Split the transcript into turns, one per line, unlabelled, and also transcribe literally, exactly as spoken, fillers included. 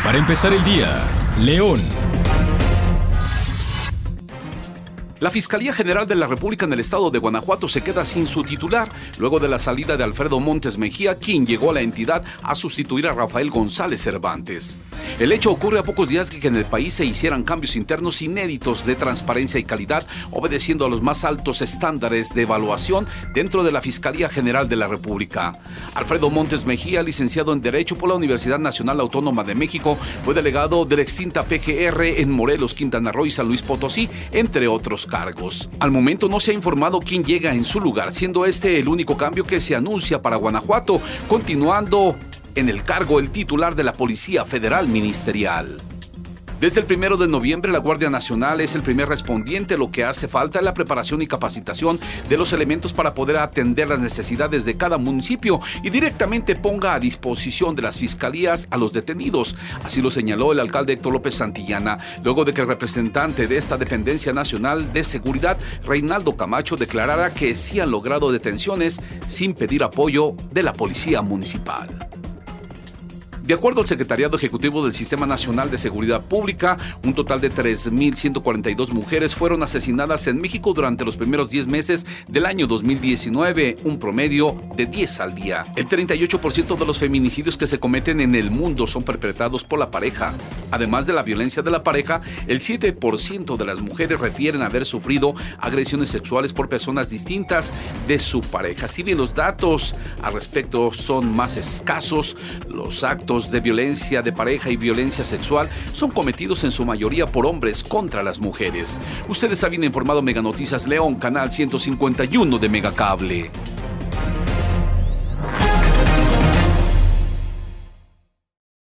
Para empezar el día, León.
La Fiscalía General de la República en el estado de Guanajuato se queda sin su titular luego de la salida de Alfredo Montes Mejía, quien llegó a la entidad a sustituir a Rafael González Cervantes. El hecho ocurre a pocos días de que en el país se hicieran cambios internos inéditos de transparencia y calidad, obedeciendo a los más altos estándares de evaluación dentro de la Fiscalía General de la República. Alfredo Montes Mejía, licenciado en Derecho por la Universidad Nacional Autónoma de México, fue delegado de la extinta P G R en Morelos, Quintana Roo y San Luis Potosí, entre otros cargos. Al momento no se ha informado quién llega en su lugar, siendo este el único cambio que se anuncia para Guanajuato, continuando en el cargo el titular de la Policía Federal Ministerial. Desde el primero de noviembre, la Guardia Nacional es el primer respondiente. Lo que hace falta es la preparación y capacitación de los elementos para poder atender las necesidades de cada municipio y directamente ponga a disposición de las fiscalías a los detenidos. Así lo señaló el alcalde Héctor López Santillana, luego de que el representante de esta dependencia nacional de seguridad, Reinaldo Camacho, declarara que sí han logrado detenciones sin pedir apoyo de la Policía Municipal. De acuerdo al Secretariado Ejecutivo del Sistema Nacional de Seguridad Pública, un total de tres mil ciento cuarenta y dos mujeres fueron asesinadas en México durante los primeros diez meses del año dos mil diecinueve, un promedio de diez al día. El treinta y ocho por ciento de los feminicidios que se cometen en el mundo son perpetrados por la pareja. Además de la violencia de la pareja, el siete por ciento de las mujeres refieren haber sufrido agresiones sexuales por personas distintas de su pareja. Si bien los datos al respecto son más escasos, los actos de violencia de pareja y violencia sexual son cometidos en su mayoría por hombres contra las mujeres. Ustedes habían informado Mega Noticias León, canal ciento cincuenta y uno de Megacable.